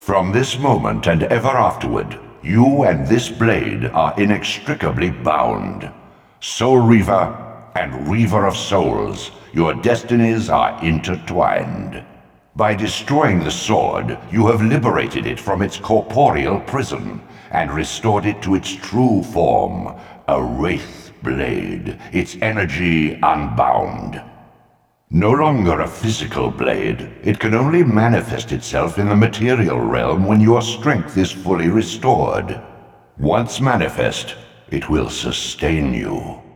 From this moment and ever afterward, you and this blade are inextricably bound. Soul Reaver and Reaver of Souls, your destinies are intertwined. By destroying the sword, you have liberated it from its corporeal prison and restored it to its true form, a Wraith blade, its energy unbound. No longer a physical blade, it can only manifest itself in the material realm when your strength is fully restored. Once manifest, it will sustain you.